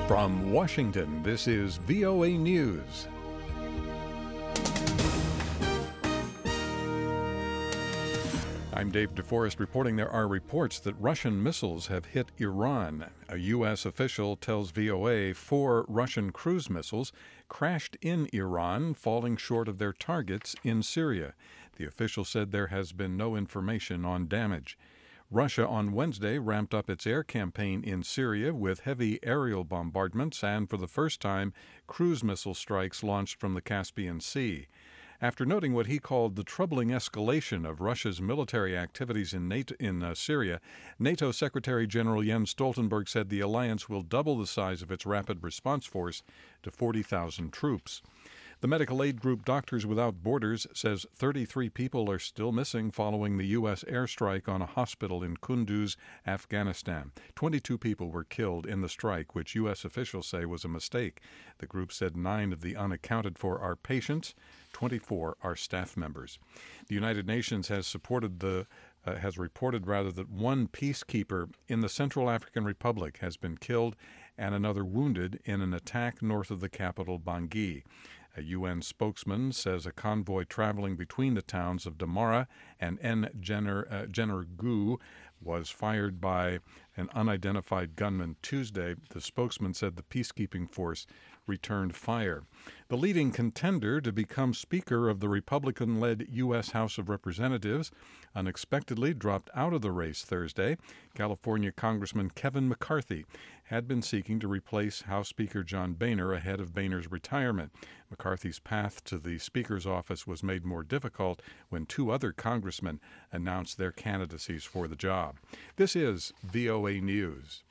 From Washington, this is VOA News. I'm Dave DeForest reporting there are reports that Russian missiles have hit Iran. A U.S. official tells VOA 4 Russian cruise missiles crashed in Iran, falling short of their targets in Syria. The official said there has been no information on damage. Russia on Wednesday ramped up its air campaign in Syria with heavy aerial bombardments and, for the first time, cruise missile strikes launched from the Caspian Sea. After noting what he called the troubling escalation of Russia's military activities in Syria, NATO Secretary General Jens Stoltenberg said the alliance will double the size of its rapid response force to 40,000 troops. The medical aid group Doctors Without Borders says 33 people are still missing following the U.S. airstrike on a hospital in Kunduz, Afghanistan. 22 people were killed in the strike, which U.S. officials say was a mistake. The group said 9 of the unaccounted for are patients, 24 are staff members. The United Nations has reported that one peacekeeper in the Central African Republic has been killed and another wounded in an attack north of the capital, Bangui. A UN spokesman says a convoy traveling between the towns of Damara and N'Djamena was fired by an unidentified gunman Tuesday. The spokesman said the peacekeeping force returned fire. The leading contender to become Speaker of the Republican-led U.S. House of Representatives unexpectedly dropped out of the race Thursday. California Congressman Kevin McCarthy had been seeking to replace House Speaker John Boehner ahead of Boehner's retirement. McCarthy's path to the Speaker's office was made more difficult when 2 other congressmen announced their candidacies for the job. This is VOA News.